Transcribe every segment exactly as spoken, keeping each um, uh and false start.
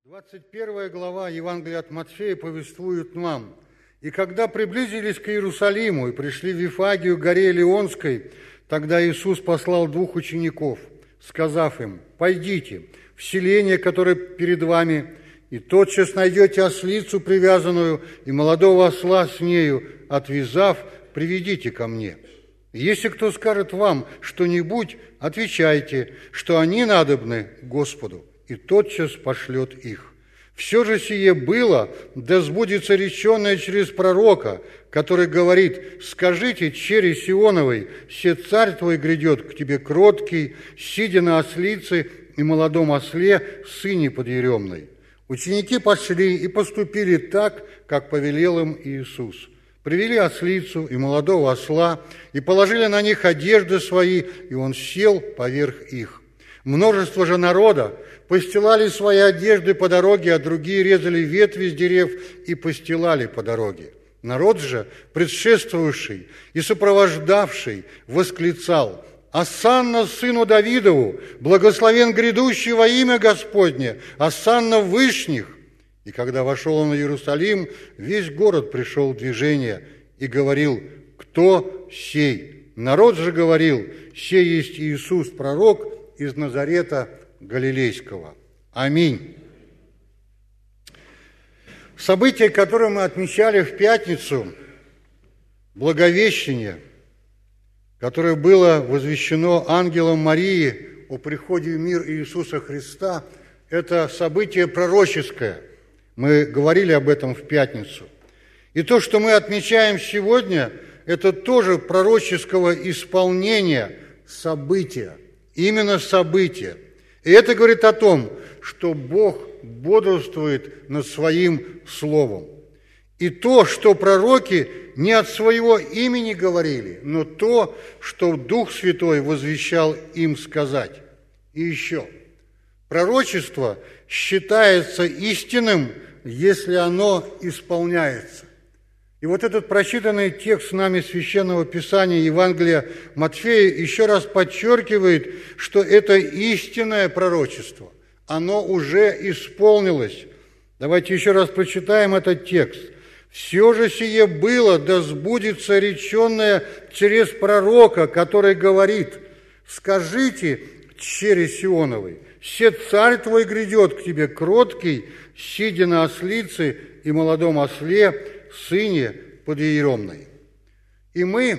двадцать первая глава Евангелия от Матфея повествует нам: «И когда приблизились к Иерусалиму и пришли в Вифагию, горе Илионской, тогда Иисус послал двух учеников, сказав им: пойдите в селение, которое перед вами, и тотчас найдете ослицу привязанную и молодого осла с нею, отвязав, приведите ко мне. Если кто скажет вам что-нибудь, отвечайте, что они надобны Господу, и тотчас пошлет их. Все же сие было, да сбудется реченное через пророка, который говорит: скажите чере Сионовой, се царь твой грядет к тебе кроткий, сидя на ослице и молодом осле, сыне подъеремной». Ученики пошли и поступили так, как повелел им Иисус. Привели ослицу и молодого осла, и положили на них одежды свои, и он сел поверх их. Множество же народа постилали свои одежды по дороге, а другие резали ветви с дерев и постилали по дороге. Народ же, предшествовавший и сопровождавший, восклицал: «Осанна сыну Давидову, благословен грядущий во имя Господне, осанна в вышних». И когда вошел он в Иерусалим, весь город пришел в движение и говорил: «Кто сей?» Народ же говорил: «Сей есть Иисус, пророк из Назарета Галилейского». Аминь. Событие, которое мы отмечали в пятницу, Благовещение, которое было возвещено ангелом Марии о приходе в мир Иисуса Христа, это событие пророческое. Мы говорили об этом в пятницу. И то, что мы отмечаем сегодня, это тоже пророческого исполнения события. Именно события. И это говорит о том, что Бог бодрствует над Своим Словом. И то, что пророки не от своего имени говорили, но то, что Дух Святой возвещал им сказать. И еще. Пророчество считается истинным, если оно исполняется. И вот этот прочитанный текст нами Священного Писания Евангелия Матфея еще раз подчеркивает, что это истинное пророчество. Оно уже исполнилось. Давайте еще раз прочитаем этот текст. «Все же сие было, да сбудется реченное через пророка, который говорит: скажите чере Сионовой, се царь твой грядет к тебе кроткий, сидя на ослице и молодом осле, сыне подъеремной». И мы,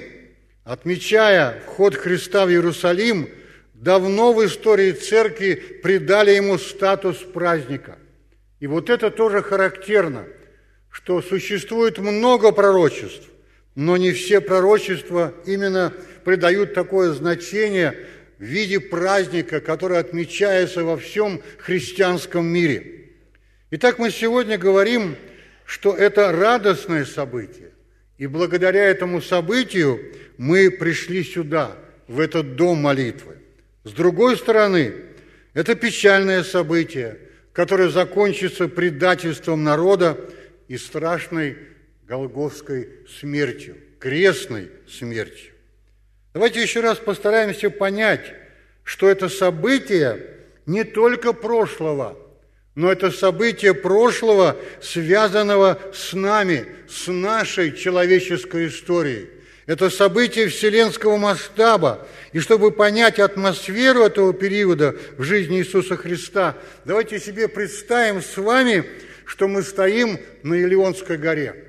отмечая вход Христа в Иерусалим, давно в истории церкви придали ему статус праздника. И вот это тоже характерно, что существует много пророчеств, но не все пророчества именно придают такое значение в виде праздника, который отмечается во всем христианском мире. Итак, мы сегодня говорим, что это радостное событие, и благодаря этому событию мы пришли сюда, в этот дом молитвы. С другой стороны, это печальное событие, которое закончится предательством народа и страшной голгофской смертью, крестной смертью. Давайте еще раз постараемся понять, что это событие не только прошлого, но это событие прошлого, связанного с нами, с нашей человеческой историей. Это событие вселенского масштаба. И чтобы понять атмосферу этого периода в жизни Иисуса Христа, давайте себе представим с вами, что мы стоим на Илионской горе.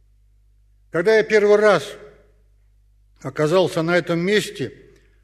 Когда я первый раз оказался на этом месте,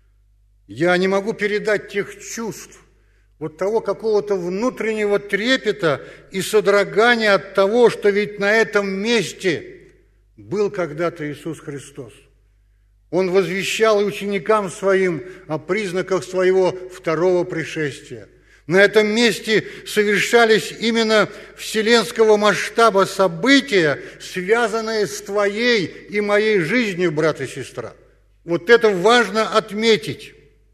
я не могу передать тех чувств, вот того какого-то внутреннего трепета и содрогания от того, что ведь на этом месте был когда-то Иисус Христос. Он возвещал ученикам своим о признаках своего второго пришествия. На этом месте совершались именно вселенского масштаба события, связанные с твоей и моей жизнью, брат и сестра. Вот это важно отметить.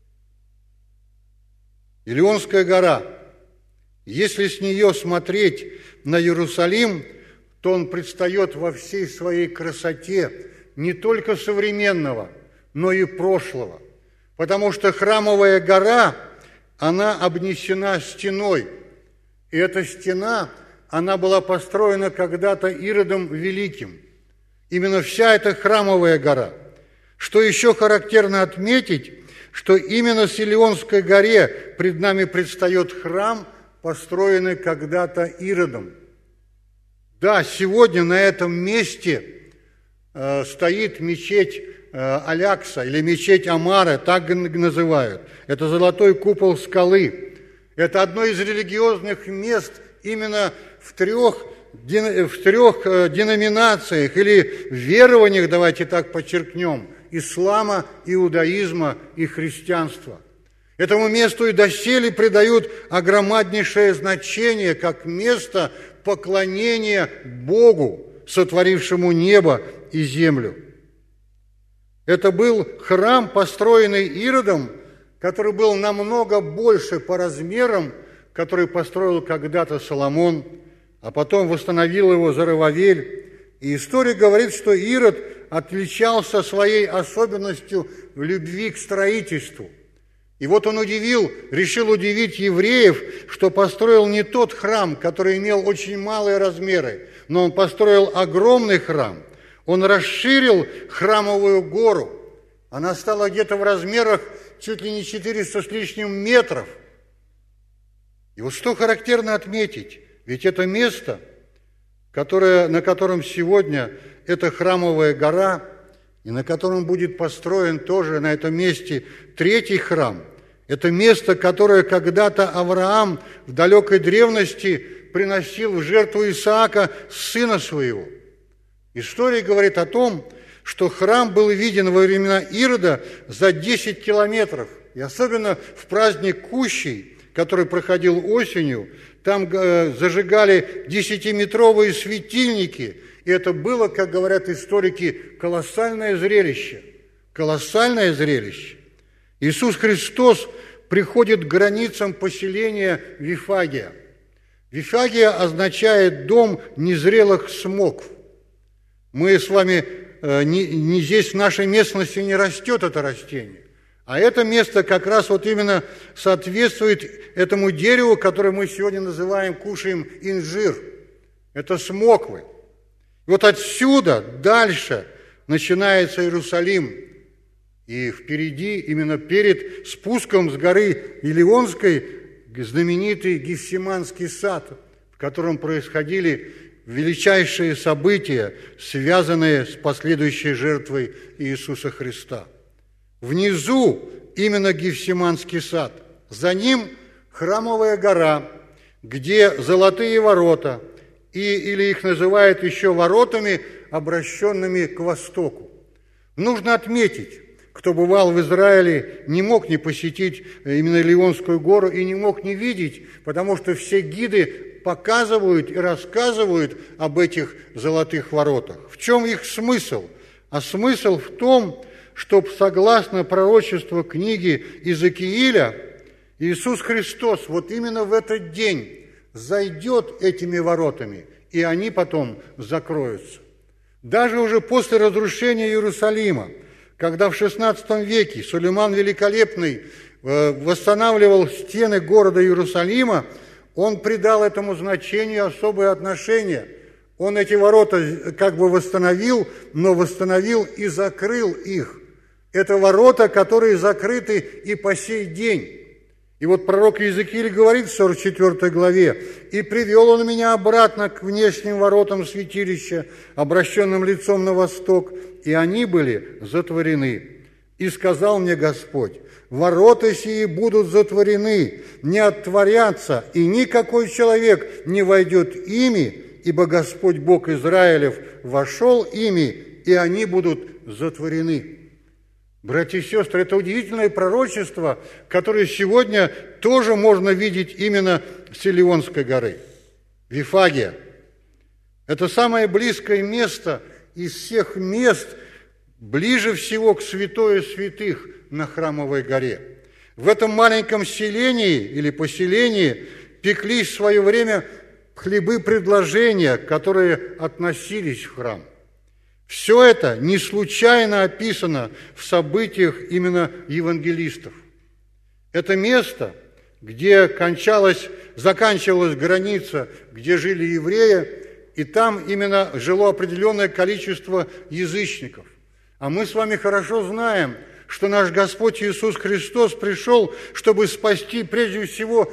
Илионская гора, если с нее смотреть на Иерусалим, то он предстает во всей своей красоте не только современного, но и прошлого. Потому что храмовая гора, она обнесена стеной. И эта стена, она была построена когда-то Иродом Великим. Именно вся эта храмовая гора. Что еще характерно отметить, что именно с Илионской горе пред нами предстает храм, построенный когда-то Иродом. Да, сегодня на этом месте э, стоит мечеть э, Алякса или мечеть Амара, так называют. Это золотой купол скалы. Это одно из религиозных мест именно в трех, в трех э, деноминациях или верованиях, давайте так подчеркнем, ислама, иудаизма и христианства. Этому месту и доселе придают огромнейшее значение как место поклонения Богу, сотворившему небо и землю. Это был храм, построенный Иродом, который был намного больше по размерам, который построил когда-то Соломон, а потом восстановил его Зоровавель. И история говорит, что Ирод отличался своей особенностью в любви к строительству. И вот он удивил, решил удивить евреев, что построил не тот храм, который имел очень малые размеры, но он построил огромный храм. Он расширил храмовую гору. Она стала где-то в размерах чуть ли не четыреста с лишним метров. И вот что характерно отметить, ведь это место, которое, на котором сегодня эта храмовая гора, и на котором будет построен тоже на этом месте третий храм. Это место, которое когда-то Авраам в далекой древности приносил в жертву Исаака, сына своего. История говорит о том, что храм был виден во времена Ирода за десять километров. И особенно в праздник Кущей, который проходил осенью, там зажигали десятиметровые светильники. И это было, как говорят историки, колоссальное зрелище. Колоссальное зрелище. Иисус Христос приходит к границам поселения Вифагия. Вифагия означает «дом незрелых смокв». Мы с вами, не, не здесь, в нашей местности не растет это растение. А это место как раз вот именно соответствует этому дереву, которое мы сегодня называем, кушаем, инжир. Это смоквы. И вот отсюда дальше начинается Иерусалим. И впереди, именно перед спуском с горы Илионской, знаменитый Гефсиманский сад, в котором происходили величайшие события, связанные с последующей жертвой Иисуса Христа. Внизу именно Гефсиманский сад. За ним храмовая гора, где золотые ворота, и, или их называют еще воротами, обращенными к востоку. Нужно отметить, кто бывал в Израиле, не мог не посетить именно Илионскую гору и не мог не видеть, потому что все гиды показывают и рассказывают об этих золотых воротах. В чем их смысл? А смысл в том, что согласно пророчеству книги Иезекииля, Иисус Христос вот именно в этот день зайдет этими воротами, и они потом закроются. Даже уже после разрушения Иерусалима, когда в шестнадцатом веке Сулейман Великолепный восстанавливал стены города Иерусалима, он придал этому значению особое отношение. Он эти ворота как бы восстановил, но восстановил и закрыл их. Это ворота, которые закрыты и по сей день. И вот пророк Иезекииль говорит в сорок четвёртой главе: «И привел он меня обратно к внешним воротам святилища, обращенным лицом на восток, и они были затворены. И сказал мне Господь: ворота сии будут затворены, не оттворятся, и никакой человек не войдет ими, ибо Господь Бог Израилев вошел ими, и они будут затворены». Братья и сестры, это удивительное пророчество, которое сегодня тоже можно видеть именно с Илионской горы. Вифагия. Это самое близкое место из всех мест, ближе всего к святое святых на Храмовой горе. В этом маленьком селении или поселении пеклись в свое время хлебы предложения, которые относились в храм. Все это не случайно описано в событиях именно евангелистов. Это место, где кончалась, заканчивалась граница, где жили евреи, и там именно жило определенное количество язычников. А мы с вами хорошо знаем, что наш Господь Иисус Христос пришел, чтобы спасти прежде всего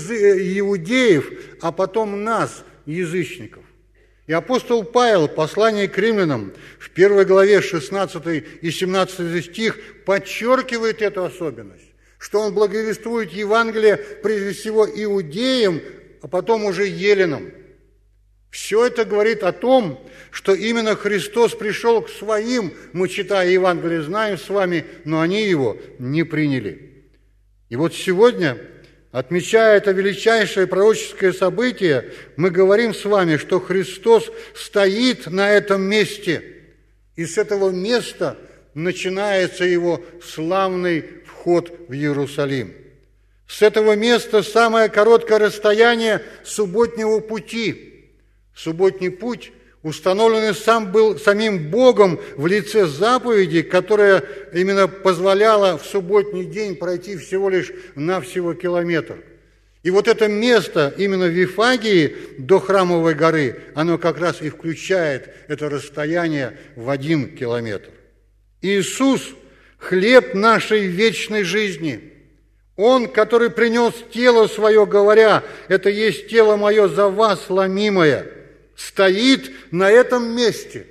иудеев, а потом нас, язычников. И апостол Павел в послании к римлянам в первой главе шестнадцатый и семнадцатый стих подчеркивает эту особенность, что он благовествует Евангелие прежде всего иудеям, а потом уже еленам. Все это говорит о том, что именно Христос пришел к своим, мы, читая Евангелие, знаем с вами, но они его не приняли. И вот сегодня, отмечая это величайшее пророческое событие, мы говорим с вами, что Христос стоит на этом месте, и с этого места начинается его славный вход в Иерусалим. С этого места самое короткое расстояние субботнего пути. Субботний путь, установленный сам был самим Богом в лице заповеди, которая именно позволяла в субботний день пройти всего лишь навсего километр. И вот это место именно в Вифагии до Храмовой горы, оно как раз и включает это расстояние в один километр. Иисус – хлеб нашей вечной жизни. Он, который принес тело свое, говоря, это есть тело мое за вас ломимое, стоит на этом месте.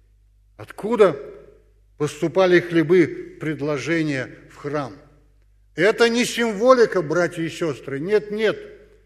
Откуда поступали хлебы предложения в храм? Это не символика, братья и сестры, нет, нет.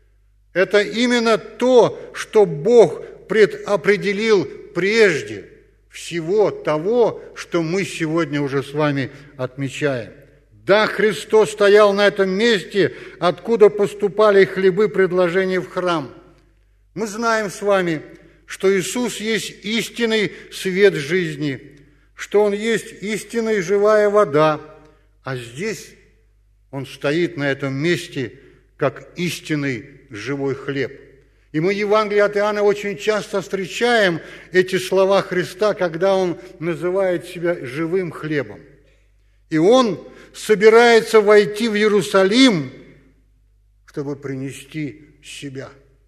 Это именно то, что Бог предопределил прежде всего того, что мы сегодня уже с вами отмечаем. Да, Христос стоял на этом месте, откуда поступали хлебы предложения в храм. Мы знаем с вами, что Иисус есть истинный свет жизни, что Он есть истинная живая вода, а здесь Он стоит на этом месте, как истинный живой хлеб. И мы в Евангелии от Иоанна очень часто встречаем эти слова Христа, когда Он называет себя живым хлебом. И Он собирается войти в Иерусалим, чтобы принести себя.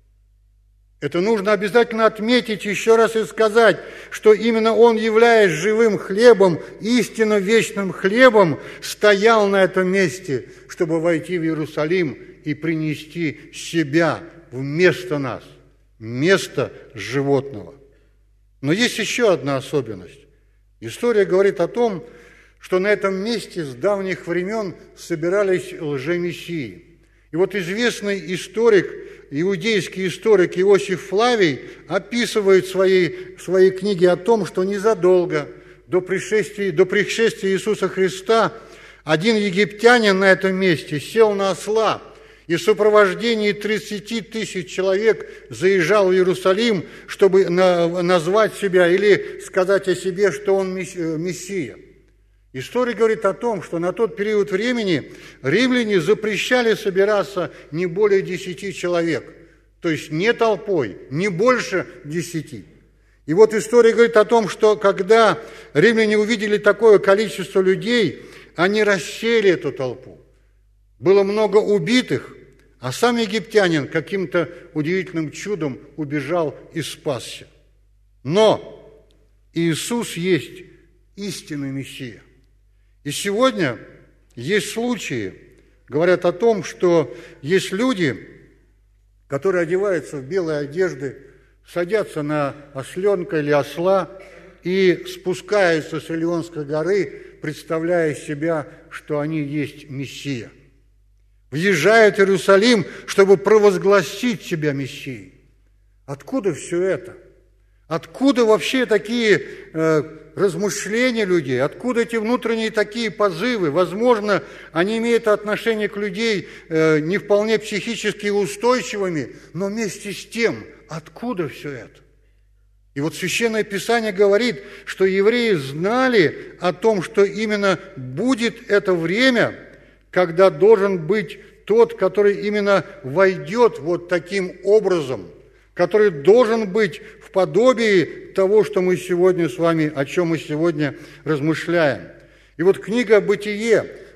Это нужно обязательно отметить еще раз и сказать, что именно Он, являясь живым хлебом, истинно вечным хлебом, стоял на этом месте, чтобы войти в Иерусалим и принести себя вместо нас, вместо животного. Но есть еще одна особенность. История говорит о том, что на этом месте с давних времен собирались лжемессии. И вот известный историк, иудейский историк Иосиф Флавий описывает в своей, в своей книге о том, что незадолго до пришествия, до пришествия Иисуса Христа один египтянин на этом месте сел на осла и в сопровождении тридцати тысяч человек заезжал в Иерусалим, чтобы на, назвать себя или сказать о себе, что он Мессия. История говорит о том, что на тот период времени римляне запрещали собираться не более десяти человек, то есть не толпой, не больше десяти. И вот история говорит о том, что когда римляне увидели такое количество людей, они рассеяли эту толпу. Было много убитых, а сам египтянин каким-то удивительным чудом убежал и спасся. Но Иисус есть истинный Мессия. И сегодня есть случаи, говорят о том, что есть люди, которые одеваются в белые одежды, садятся на осленка или осла и спускаются с Илионской горы, представляя себя, что они есть Мессия. Въезжают в Иерусалим, чтобы провозгласить себя Мессией. Откуда все это? Откуда вообще такие э, размышления людей? Откуда эти внутренние такие позывы? Возможно, они имеют отношение к людей э, не вполне психически устойчивыми, но вместе с тем, откуда все это? И вот Священное Писание говорит, что евреи знали о том, что именно будет это время, когда должен быть тот, который именно войдет вот таким образом, который должен быть в подобии того, что мы сегодня с вами, о чем мы сегодня размышляем. И вот книга «Бытие»,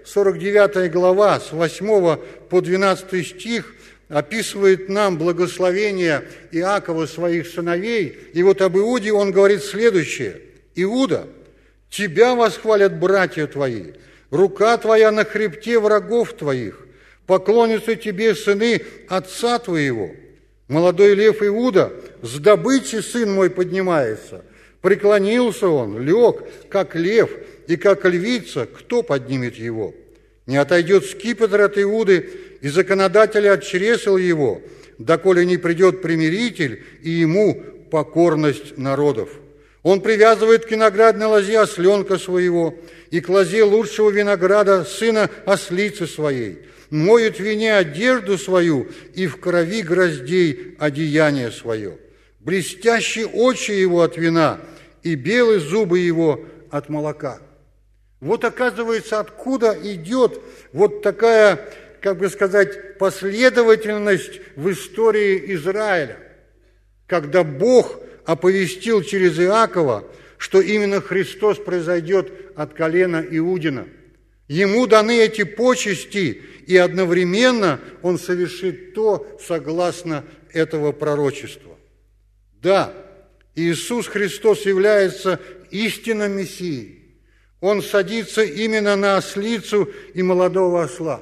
сорок девятая глава, с восьмого по двенадцатый стих, описывает нам благословение Иакова своих сыновей. И вот об Иуде он говорит следующее. «Иуда, тебя восхвалят братья твои, рука твоя на хребте врагов твоих, поклонятся тебе сыны отца твоего. Молодой лев Иуда, с добычи сын мой поднимается. Преклонился он, лег, как лев, и как львица, кто поднимет его? Не отойдет скипетр от Иуды, и законодатель от чресел его, доколе не придет примиритель, и ему покорность народов. Он привязывает к виноградной лозе осленка своего, и к лозе лучшего винограда сына ослицы своей. Моет в вине одежду свою, и в крови гроздей одеяние свое. Блестящие очи его от вина, и белые зубы его от молока». Вот, оказывается, откуда идет вот такая, как бы сказать, последовательность в истории Израиля, когда Бог оповестил через Иакова, что именно Христос произойдет от колена Иудина. Ему даны эти почести, и одновременно он совершит то, согласно этого пророчества. Да, Иисус Христос является истинным Мессией. Он садится именно на ослицу и молодого осла.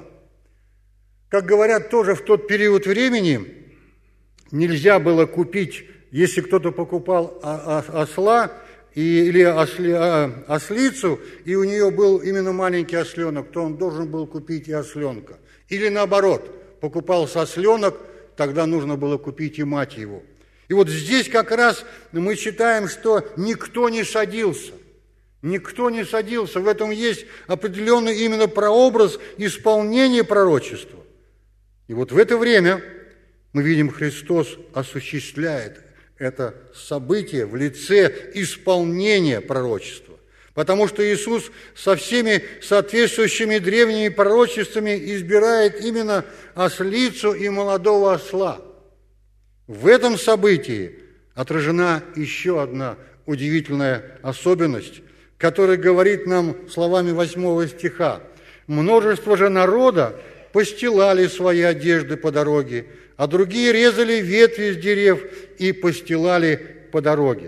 Как говорят, тоже в тот период времени нельзя было купить, если кто-то покупал осла или ослицу, и у нее был именно маленький осленок, то он должен был купить и осленка. Или наоборот, покупался осленок, тогда нужно было купить и мать его. И вот здесь как раз мы читаем, что никто не садился. Никто не садился. В этом есть определенный именно прообраз исполнения пророчества. И вот в это время мы видим, Христос осуществляет это событие в лице исполнения пророчества. Потому что Иисус со всеми соответствующими древними пророчествами избирает именно ослицу и молодого осла. В этом событии отражена еще одна удивительная особенность, который говорит нам словами восьмого стиха. «Множество же народа постилали свои одежды по дороге, а другие резали ветви с дерев и постилали по дороге».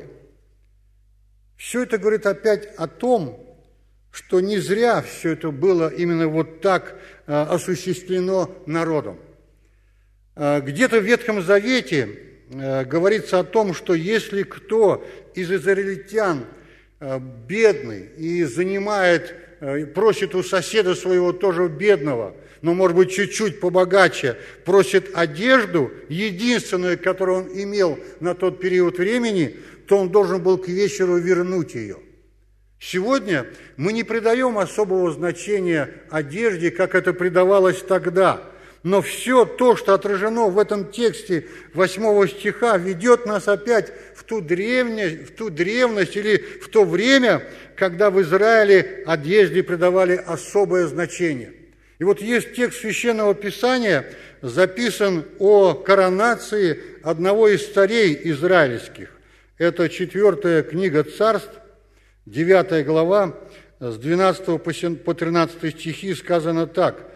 Все это говорит опять о том, что не зря все это было именно вот так осуществлено народом. Где-то в Ветхом Завете говорится о том, что если кто из израильтян бедный и занимает, просит у соседа своего тоже бедного, но, может быть, чуть-чуть побогаче, просит одежду, единственную, которую он имел на тот период времени, то он должен был к вечеру вернуть ее. Сегодня мы не придаем особого значения одежде, как это придавалось тогда. Но все то, что отражено в этом тексте восьмого стиха, ведет нас опять в ту древность, в ту древность или в то время, когда в Израиле одежде придавали особое значение. И вот есть текст Священного Писания, записан о коронации одного из царей израильских. Это четвертая книга Царств, девятая глава, с двенадцатого по тринадцатый стихи сказано так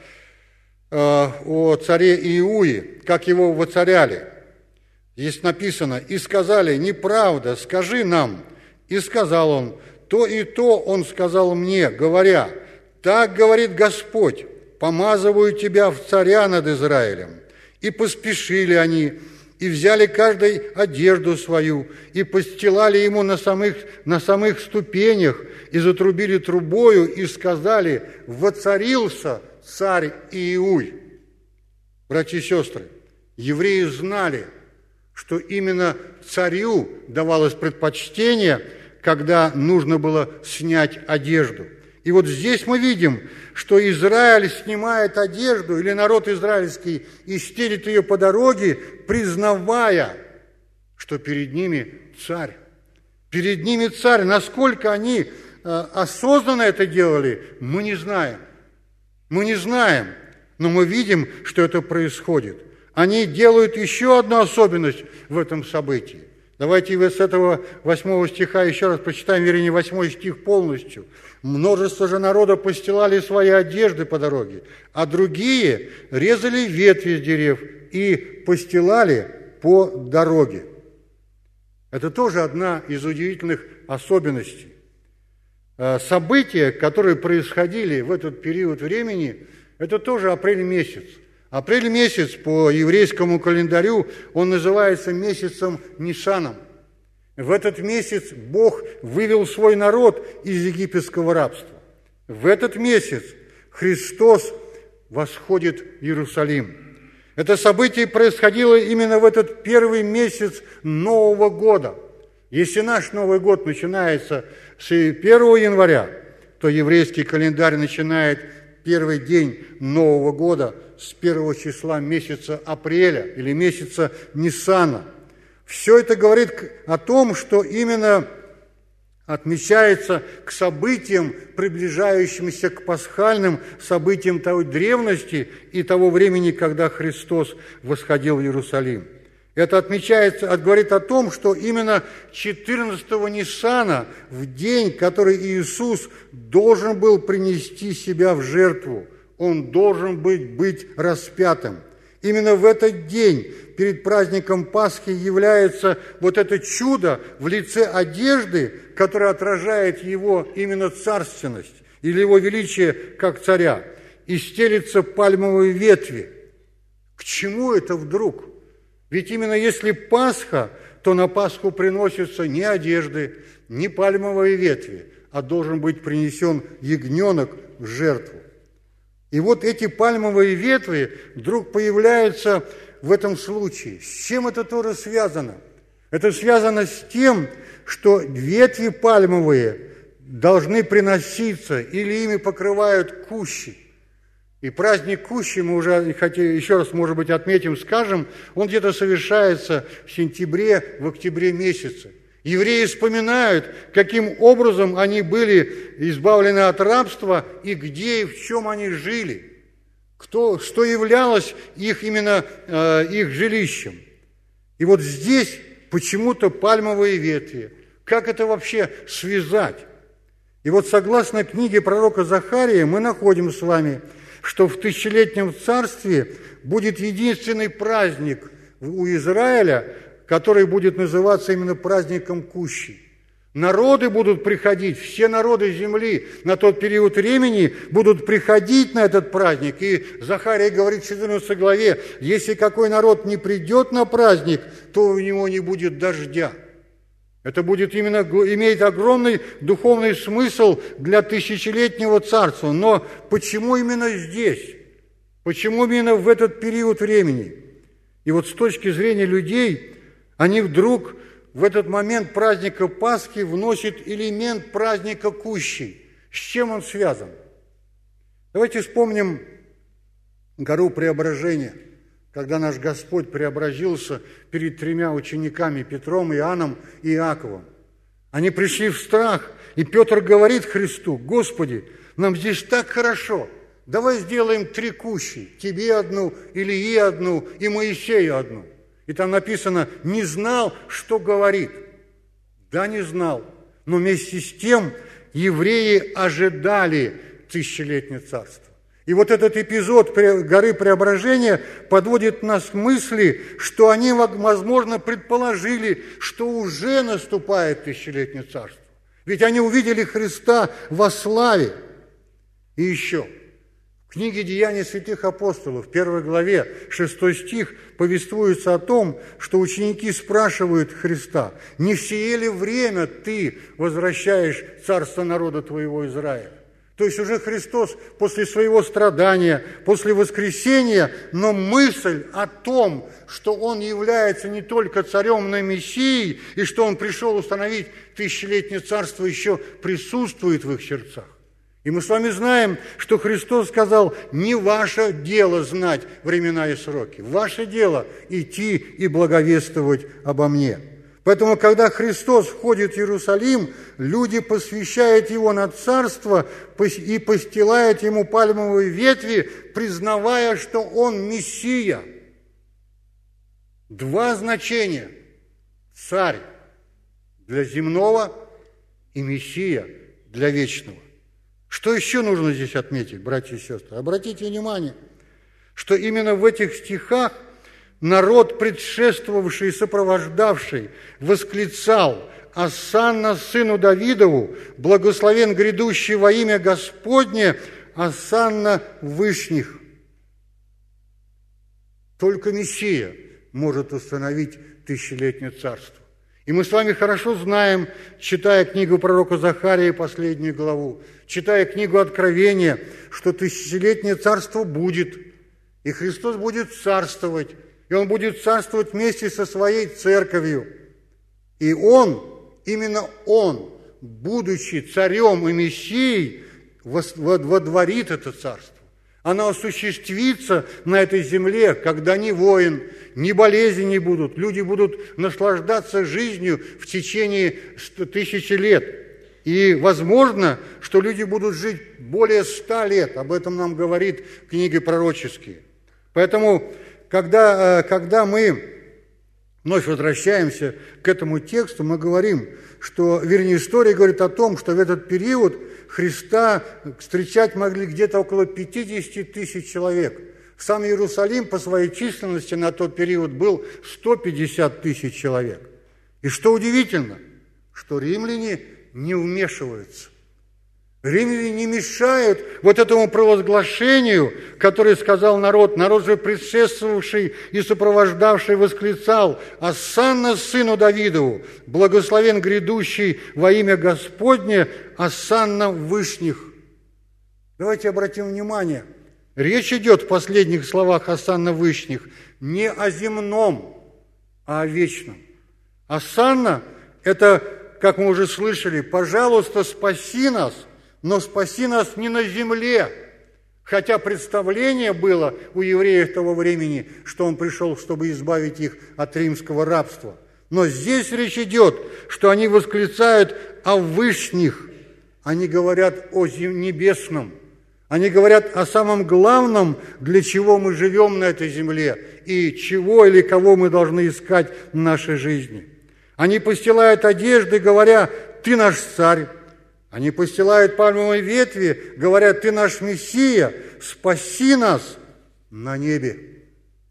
о царе Иуи, как его воцаряли. Здесь написано: «И сказали: неправда, скажи нам. И сказал он: то и то он сказал мне, говоря: так говорит Господь, помазываю тебя в царя над Израилем». И поспешили они, и взяли каждый одежду свою, и постилали ему на самых, на самых ступенях, и затрубили трубою, и сказали: воцарился царь Иуй. Братья и сестры, евреи знали, что именно царю давалось предпочтение, когда нужно было снять одежду. И вот здесь мы видим, что Израиль снимает одежду, или народ израильский, и стелит ее по дороге, признавая, что перед ними царь. Перед ними царь. Насколько они э, осознанно это делали, мы не знаем. Мы не знаем, но мы видим, что это происходит. Они делают еще одну особенность в этом событии. Давайте с этого восьмого стиха еще раз прочитаем, вернее, восьмой стих полностью. «Множество же народа постилали свои одежды по дороге, а другие резали ветви с дерев и постилали по дороге». Это тоже одна из удивительных особенностей. События, которые происходили в этот период времени, это тоже апрель месяц. Апрель месяц по еврейскому календарю, он называется месяцем Нисаном. В этот месяц Бог вывел свой народ из египетского рабства. В этот месяц Христос восходит в Иерусалим. Это событие происходило именно в этот первый месяц Нового года. Если наш Новый год начинается с первого января, то еврейский календарь начинает первый день Нового года с первого числа месяца апреля или месяца Нисана. Все это говорит о том, что именно отмечается к событиям, приближающимся к пасхальным событиям той древности и того времени, когда Христос восходил в Иерусалим. Это отмечается, говорит о том, что именно четырнадцатого Нисана, в день, который Иисус должен был принести себя в жертву, Он должен быть, быть распятым. Именно в этот день, перед праздником Пасхи, является вот это чудо в лице одежды, которое отражает его именно царственность или его величие как царя, и стелится пальмовые ветви. К чему это вдруг? Ведь именно если Пасха, то на Пасху приносятся не одежды, не пальмовые ветви, а должен быть принесен ягненок в жертву. И вот эти пальмовые ветви вдруг появляются в этом случае. С чем это тоже связано? Это связано с тем, что ветви пальмовые должны приноситься или ими покрывают кущи. И праздник Кущи, мы уже хотели, еще раз, может быть, отметим, скажем, он где-то совершается в сентябре, в октябре месяце. Евреи вспоминают, каким образом они были избавлены от рабства и где и в чем они жили, кто, что являлось их именно э, их жилищем. И вот здесь почему-то пальмовые ветви. Как это вообще связать? И вот согласно книге пророка Захарии мы находим с вами, что в тысячелетнем царстве будет единственный праздник у Израиля, который будет называться именно праздником Кущи. Народы будут приходить, все народы земли на тот период времени будут приходить на этот праздник. И Захария говорит в четырнадцатой главе, если какой народ не придет на праздник, то у него не будет дождя. Это будет именно, имеет огромный духовный смысл для тысячелетнего царства. Но почему именно здесь? Почему именно в этот период времени? И вот с точки зрения людей, они вдруг в этот момент праздника Пасхи вносят элемент праздника Кущи. С чем он связан? Давайте вспомним гору Преображения, когда наш Господь преобразился перед тремя учениками Петром, Иоанном и Иаковом. Они пришли в страх, и Петр говорит Христу: «Господи, нам здесь так хорошо, давай сделаем три кущи, тебе одну, Илии одну и Моисею одну». И там написано: «Не знал, что говорит». Да, не знал, но вместе с тем евреи ожидали тысячелетнее царство. И вот этот эпизод горы Преображения подводит нас к мысли, что они, возможно, предположили, что уже наступает тысячелетнее царство. Ведь они увидели Христа во славе. И еще, в книге «Деяния святых апостолов», в первой главе, шестой стих, повествуется о том, что ученики спрашивают Христа: «Не в сие ли время ты возвращаешь царство народа твоего Израиля?» То есть уже Христос после своего страдания, после воскресения, но мысль о том, что Он является не только царем, но и Мессией, и что Он пришел установить тысячелетнее царство, еще присутствует в их сердцах. И мы с вами знаем, что Христос сказал: «Не ваше дело знать времена и сроки, ваше дело идти и благовествовать обо мне». Поэтому, когда Христос входит в Иерусалим, люди посвящают Его на царство и постилают Ему пальмовые ветви, признавая, что Он Мессия. Два значения – царь для земного и Мессия для вечного. Что еще нужно здесь отметить, братья и сестры? Обратите внимание, что именно в этих стихах народ, предшествовавший и сопровождавший, восклицал: «Осанна сыну Давидову, благословен грядущий во имя Господне, осанна вышних». Только Мессия может установить тысячелетнее царство. И мы с вами хорошо знаем, читая книгу пророка Захарии, последнюю главу, читая книгу Откровения, что тысячелетнее царство будет, и Христос будет царствовать, и Он будет царствовать вместе со Своей церковью. И Он, именно Он, будучи царем и Мессией, водворит это царство. Оно осуществится на этой земле, когда ни войн, ни болезни не будут. Люди будут наслаждаться жизнью в течение тысячи лет. И возможно, что люди будут жить более ста лет. Об этом нам говорит книги пророческие. Поэтому, когда, когда мы вновь возвращаемся к этому тексту, мы говорим, что, вернее, история говорит о том, что в этот период Христа встречать могли где-то около пятьдесят тысяч человек. Сам Иерусалим по своей численности на тот период был сто пятьдесят тысяч человек. И что удивительно, что римляне не вмешиваются. Римляне не мешают вот этому провозглашению, которое сказал народ. Народ же, предшествовавший и сопровождавший, восклицал: «Осанна сыну Давидову, благословен грядущий во имя Господне, осанна вышних». Давайте обратим внимание, речь идет в последних словах осанна вышних не о земном, а о вечном. Осанна – это, как мы уже слышали, «пожалуйста, спаси нас», но спаси нас не на земле, хотя представление было у евреев того времени, что Он пришел, чтобы избавить их от римского рабства. Но здесь речь идет, что они восклицают о вышних, они говорят о небесном, они говорят о самом главном, для чего мы живем на этой земле и чего или кого мы должны искать в нашей жизни. Они постилают одежды, говоря: «Ты наш царь». Они постилают пальмовые ветви, говорят: «Ты наш Мессия, спаси нас на небе».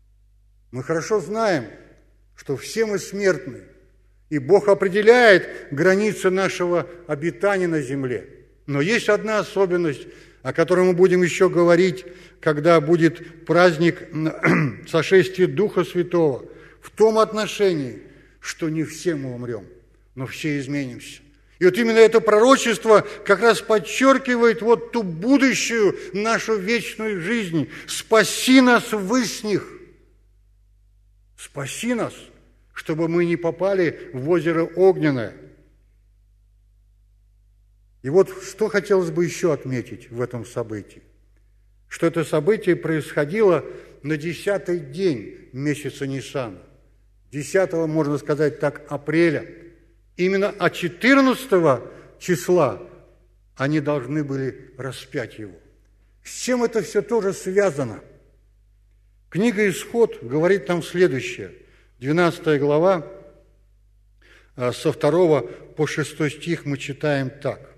Мы хорошо знаем, что все мы смертны, и Бог определяет границы нашего обитания на земле. Но есть одна особенность, о которой мы будем еще говорить, когда будет праздник сошествия Духа Святого, в том отношении, что не все мы умрем, но все изменимся. И вот именно это пророчество как раз подчеркивает вот ту будущую нашу вечную жизнь. Спаси нас вышних. Спаси нас, чтобы мы не попали в озеро огненное. И вот что хотелось бы еще отметить в этом событии. Что это событие происходило на десятый день месяца Ниссана. десятого, можно сказать так, апреля. Именно от четырнадцатого числа они должны были распять его. С чем это все тоже связано? Книга «Исход» говорит нам следующее. двенадцатая глава, со второго по шестой стих мы читаем так.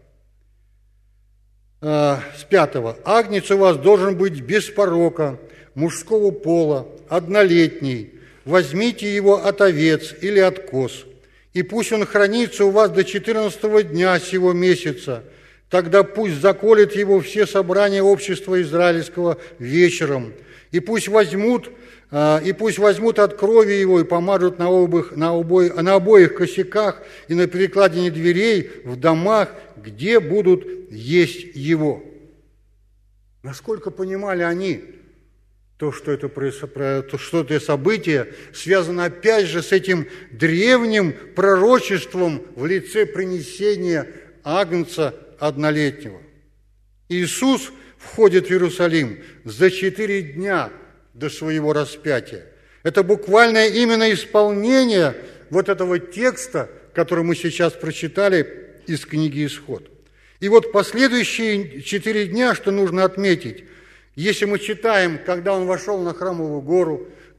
С пятого. «Агнец у вас должен быть без порока, мужского пола, однолетний. Возьмите его от овец или от коз. И пусть он хранится у вас до четырнадцатого дня сего месяца, тогда пусть заколет его все собрания общества израильского вечером, и пусть возьмут, и пусть возьмут от крови его и помажут на обоих, на обоих, на обоих косяках и на перекладине дверей в домах, где будут есть его». Насколько понимали они, то, что это, то, что это событие связано опять же с этим древним пророчеством в лице принесения агнца однолетнего. Иисус входит в Иерусалим за четыре дня до своего распятия. Это буквальное именно исполнение вот этого текста, который мы сейчас прочитали из книги «Исход». И вот последующие четыре дня, что нужно отметить, если мы читаем, когда он вошел на Храмовую гору,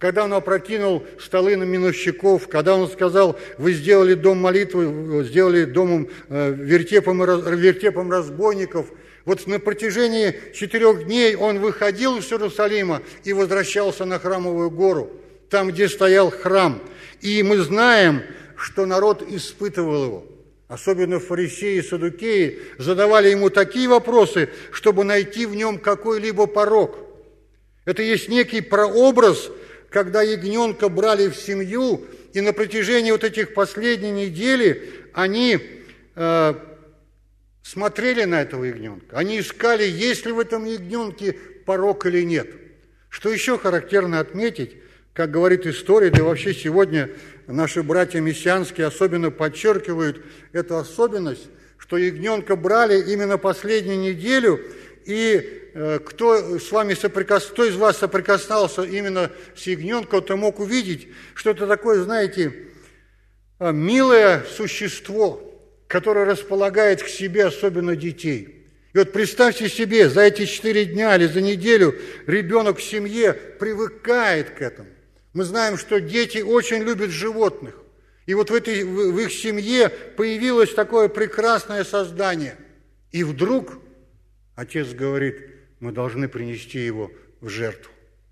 когда он опрокинул столы на миновщиков, когда он сказал: вы сделали дом молитвы, сделали домом э, вертепом, вертепом разбойников. Вот на протяжении четырех дней он выходил из Иерусалима и возвращался на Храмовую гору, там, где стоял храм. И мы знаем, что народ испытывал его. Особенно фарисеи и саддукеи задавали ему такие вопросы, чтобы найти в нем какой-либо порок. Это есть некий прообраз, когда ягненка брали в семью, и на протяжении вот этих последних недели они э, смотрели на этого ягненка. Они искали, есть ли в этом ягненке порок или нет. Что еще характерно отметить, как говорит история, да и вообще сегодня наши братья мессианские особенно подчеркивают эту особенность, что ягненка брали именно последнюю неделю, и э, кто с вами соприкас... кто из вас соприкасался именно с ягненком, то мог увидеть, что это такое, знаете, милое существо, которое располагает к себе особенно детей. И вот представьте себе, за эти четыре дня или за неделю ребенок в семье привыкает к этому. Мы знаем, что дети очень любят животных. И вот в, этой, в их семье появилось такое прекрасное создание. И вдруг отец говорит: мы должны принести его в жертву.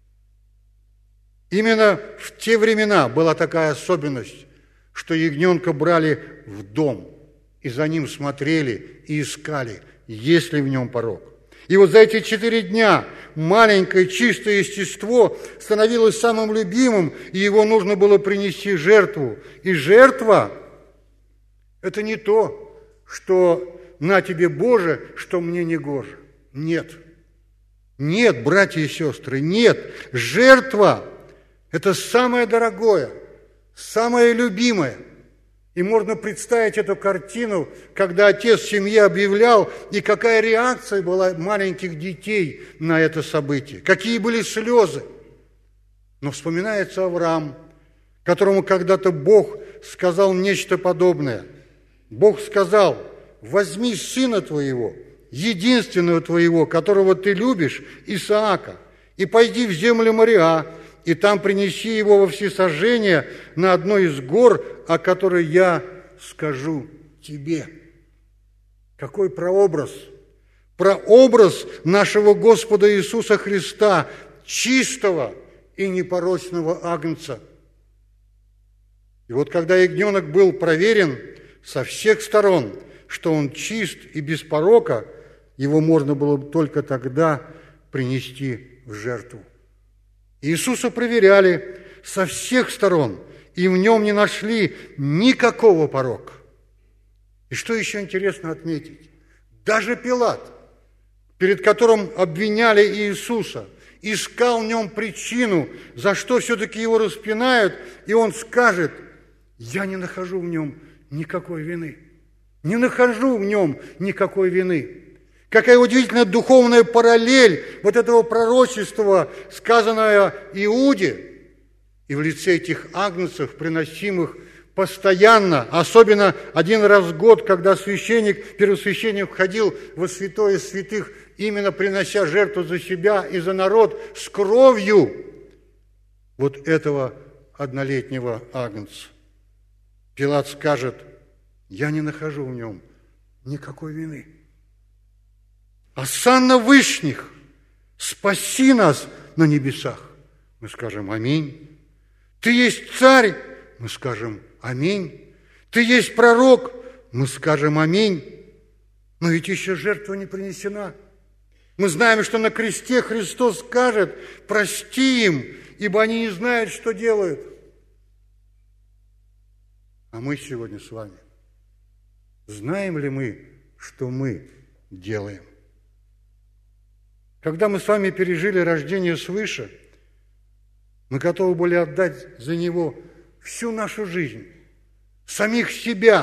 Именно в те времена была такая особенность, что ягненка брали в дом, и за ним смотрели и искали, есть ли в нем порок. И вот за эти четыре дня маленькое чистое естество становилось самым любимым, и его нужно было принести жертву. И жертва – это не то, что на тебе, Боже, что мне не гоже. Нет. Нет, братья и сестры, нет. Жертва – это самое дорогое, самое любимое. И можно представить эту картину, когда отец в семье объявлял, и какая реакция была маленьких детей на это событие, какие были слезы. Но вспоминается Авраам, которому когда-то Бог сказал нечто подобное. Бог сказал: возьми сына твоего, единственного твоего, которого ты любишь, Исаака, и пойди в землю Мориа, и там принеси его во всесожжение на одной из гор, о которой я скажу тебе. Какой прообраз? Прообраз нашего Господа Иисуса Христа, чистого и непорочного агнца. И вот когда ягненок был проверен со всех сторон, что он чист и без порока, его можно было только тогда принести в жертву. Иисуса проверяли со всех сторон, и в нем не нашли никакого порока. И что еще интересно отметить? Даже Пилат, перед которым обвиняли Иисуса, искал в нем причину, за что все-таки его распинают, и он скажет: я не нахожу в нем никакой вины. Не нахожу в нем никакой вины. Какая удивительная духовная параллель вот этого пророчества, сказанное Иуде, и в лице этих агнцев, приносимых постоянно, особенно один раз в год, когда священник, первосвященник входил во святое святых, именно принося жертву за себя и за народ с кровью вот этого однолетнего агнца. Пилат скажет: я не нахожу в нем никакой вины. «Осанна вышних, спаси нас на небесах». Мы скажем «Аминь». «Ты есть царь», мы скажем «Аминь». «Ты есть пророк», мы скажем «Аминь». Но ведь еще жертва не принесена. Мы знаем, что на кресте Христос скажет: прости им, ибо они не знают, что делают. А мы сегодня с вами, знаем ли мы, что мы делаем? Когда мы с вами пережили рождение свыше, мы готовы были отдать за него всю нашу жизнь, самих себя.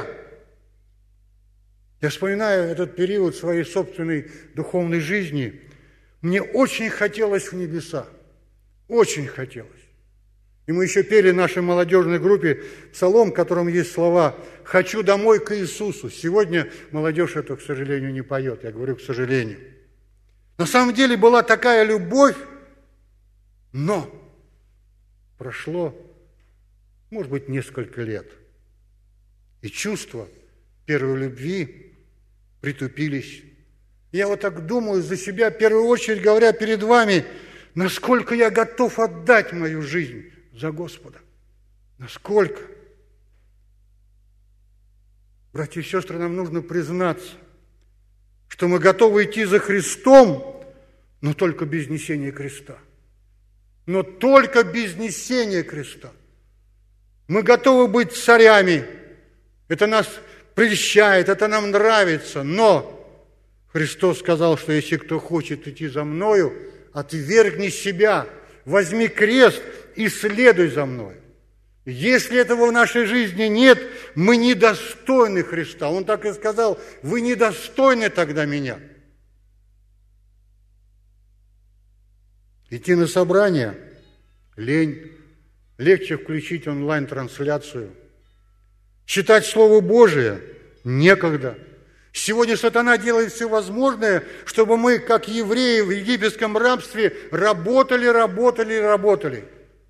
Я вспоминаю этот период своей собственной духовной жизни. Мне очень хотелось в небеса, очень хотелось. И мы еще пели в нашей молодежной группе псалом, в котором есть слова «Хочу домой к Иисусу». Сегодня молодежь это, к сожалению, не поет. Я говорю «к сожалению». На самом деле была такая любовь, но прошло, может быть, несколько лет, и чувства первой любви притупились. Я вот так думаю за себя, в первую очередь говоря перед вами, насколько я готов отдать мою жизнь за Господа. Насколько? Братья и сестры, нам нужно признаться, что мы готовы идти за Христом, но только без несения креста. Но только без несения креста. Мы готовы быть царями. Это нас прельщает, это нам нравится. Но Христос сказал, что если кто хочет идти за Мною, отвергни себя, возьми крест и следуй за Мною. Если этого в нашей жизни нет, мы недостойны Христа. Он так и сказал, вы недостойны тогда меня. Идти на собрание – лень. Легче включить онлайн-трансляцию. Читать Слово Божие – некогда. Сегодня сатана делает все возможное, чтобы мы, как евреи в египетском рабстве, работали, работали, работали.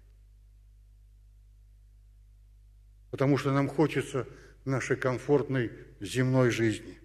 Потому что нам хочется нашей комфортной земной жизни.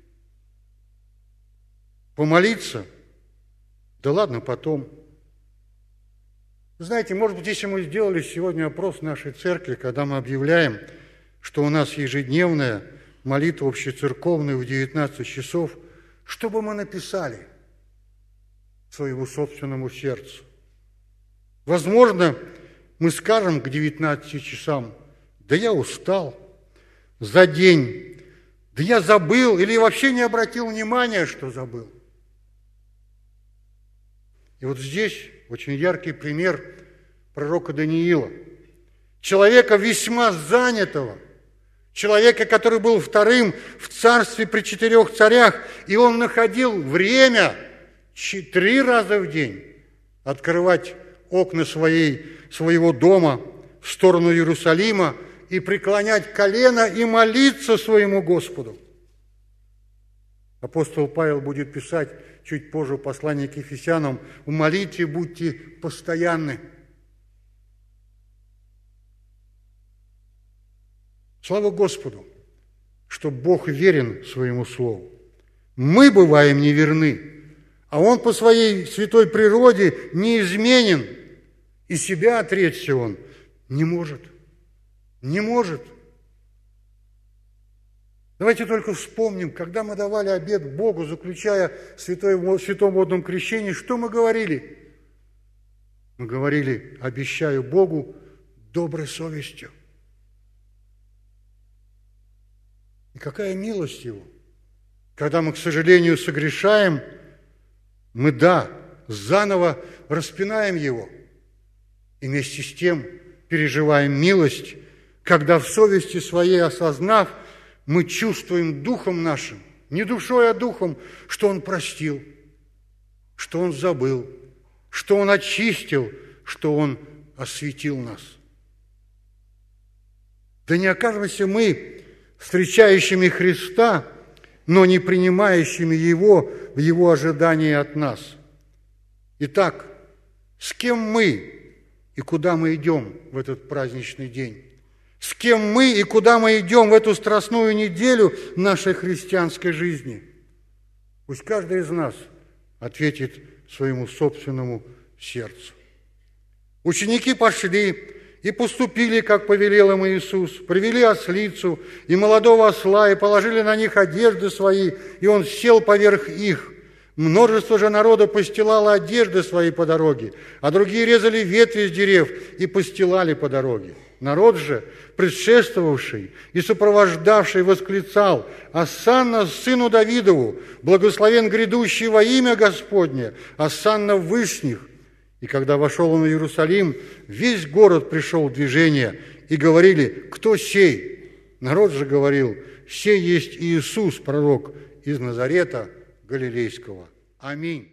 Помолиться? Да ладно, потом. Знаете, может быть, если мы сделали сегодня опрос в нашей церкви, когда мы объявляем, что у нас ежедневная молитва общецерковная в девятнадцать часов, что бы мы написали своему собственному сердцу? Возможно, мы скажем к девятнадцати часам, да я устал за день, да я забыл или вообще не обратил внимания, что забыл. И вот здесь очень яркий пример пророка Даниила, человека весьма занятого, человека, который был вторым в царстве при четырех царях, и он находил время три раза в день открывать окна своей, своего дома в сторону Иерусалима и преклонять колено и молиться своему Господу. Апостол Павел будет писать чуть позже в послании к Ефесянам: «В молитве будьте постоянны». Слава Господу, что Бог верен своему Слову. Мы бываем неверны, а Он по своей святой природе неизменен, и себя отречься Он не может. Не может. Давайте только вспомним, когда мы давали обет Богу, заключая святой, в святом водном крещении, что мы говорили? Мы говорили: обещаю Богу доброй совестью. И какая милость Его! Когда мы, к сожалению, согрешаем, мы, да, заново распинаем Его. И вместе с тем переживаем милость, когда в совести своей осознав, мы чувствуем духом нашим, не душой, а духом, что Он простил, что Он забыл, что Он очистил, что Он осветил нас. Да не окажемся мы встречающими Христа, но не принимающими Его в Его ожидании от нас. Итак, с кем мы и куда мы идем в этот праздничный день? С кем мы и куда мы идем в эту страстную неделю нашей христианской жизни? Пусть каждый из нас ответит своему собственному сердцу. Ученики пошли и поступили, как повелел им Иисус, привели ослицу и молодого осла, и положили на них одежды свои, и Он сел поверх их. Множество же народа постилало одежды свои по дороге, а другие резали ветви с дерев и постилали по дороге. Народ же, предшествовавший и сопровождавший, восклицал: «Осанна сыну Давидову, благословен грядущий во имя Господне, осанна в вышних». И когда вошел он в Иерусалим, весь город пришел в движение, и говорили: «Кто сей?» Народ же говорил: «Сей есть Иисус, пророк из Назарета Галилейского». Аминь.